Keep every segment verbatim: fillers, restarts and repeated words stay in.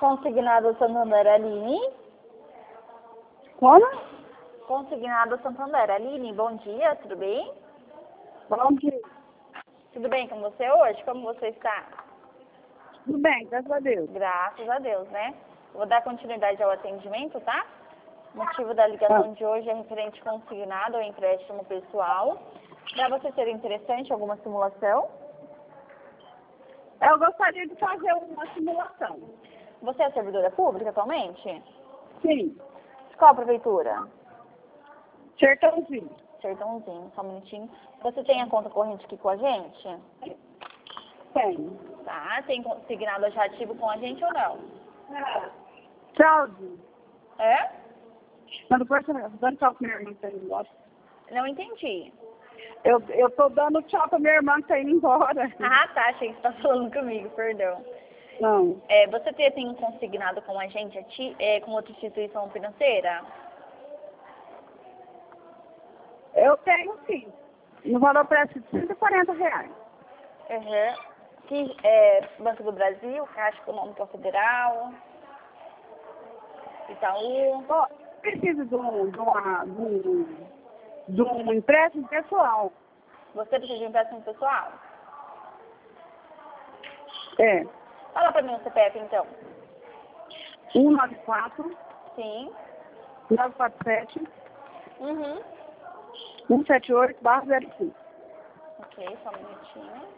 Consignado Santander, Aline. Como? Consignado Santander, Aline, bom dia, tudo bem? Bom dia. Tudo bem com você hoje? Como você está? Tudo bem, graças a Deus. Graças a Deus, né? Vou dar continuidade ao atendimento, tá? O motivo da ligação Ah. de hoje é referente consignado ao empréstimo pessoal. Para você ser interessante, alguma simulação? Eu gostaria de fazer uma simulação. Você é servidora pública atualmente? Sim. Qual a prefeitura? Sertãozinho. Sertãozinho, só um minutinho. Você tem a conta corrente aqui com a gente? Tem. Tá, tem consignado já ativo com a gente ou não? Cláudio. É? Mas depois você dando tchau pra minha irmã que tá indo embora. Não entendi. Eu, eu tô dando tchau pra minha irmã que tá indo embora. Ah, tá, achei que você tá falando comigo, perdão. Não. É, você tem, tem consignado com a gente, ati, é, com outra instituição financeira? Eu tenho sim. No valor parece de cento e quarenta reais. Uhum. Que, é, Banco do Brasil, Caixa Econômica Federal, Itaú. Ó, preciso de um, de, uma, de, um, de um empréstimo pessoal. Você precisa de um empréstimo pessoal? É. Fala pra mim o C P F, então. um nove quatro, Sim. nove quatro sete, Uhum. um sete oito, barra zero cinco. Ok, só um minutinho.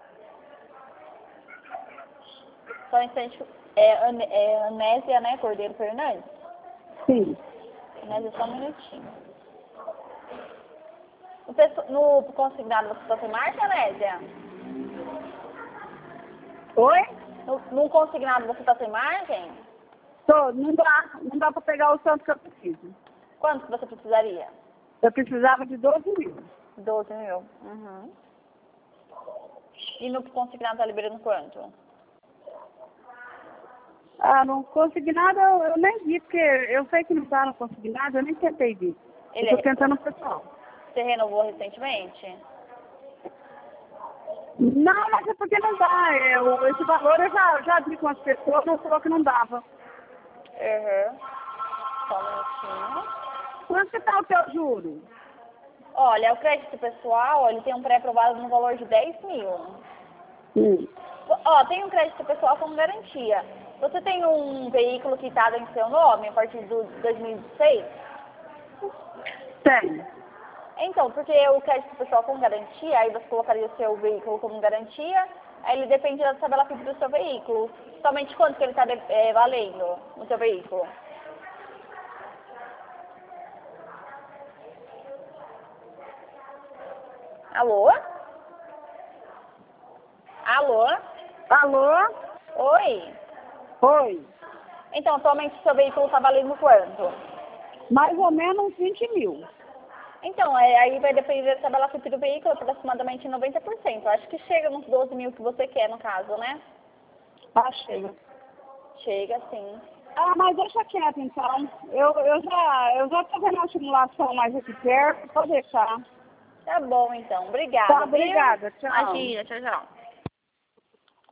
Só um instante. É, Ane- é Anésia, né? Cordeiro Fernandes? Sim. Anésia, só um minutinho. No, pesso- no consignado você só tem marca, Anésia? Oi? No, no consignado você tá sem margem? Tô, não dá, não dá pra pegar o tanto que eu preciso. Quanto que você precisaria? Eu precisava de doze mil. doze mil. Uhum. E no consignado tá liberando quanto? Ah, não consegui nada, eu, eu nem vi, porque eu sei que não tá no consignado, eu nem tentei ver. Ele Eu tô é, tentando o pessoal. você renovou recentemente? Não, mas é porque não dá. Eu, esse valor eu já, já vi com as pessoas, mas falou que não dava. Uhum. Só um minutinho. Quanto que tá o teu juro? Olha, o crédito pessoal, ele tem um pré-aprovado no valor de dez mil. Hum. Ó, tem um crédito pessoal como garantia. Você tem um veículo quitado em seu nome a partir do dois mil e dezesseis? Tem. Então, porque o crédito pessoal com garantia, aí você colocaria o seu veículo como garantia, aí ele depende da tabela F I P do seu veículo. Somente quanto que ele está é, valendo no seu veículo? Alô? Alô? Alô? Oi? Oi. Então, atualmente o seu veículo está valendo quanto? Mais ou menos vinte mil. Então, é, aí vai depender da tabela F I P do veículo, aproximadamente noventa por cento. Acho que chega nos doze mil que você quer, no caso, né? Ah, chega. Chega, sim. Ah, mas deixa quieto então. Eu, eu já eu já tô vendo uma simulação mais aqui perto, pode deixar. Tá bom, então. Obrigada, Tá, viu? obrigada. Tchau. Imagina, tchau, tchau.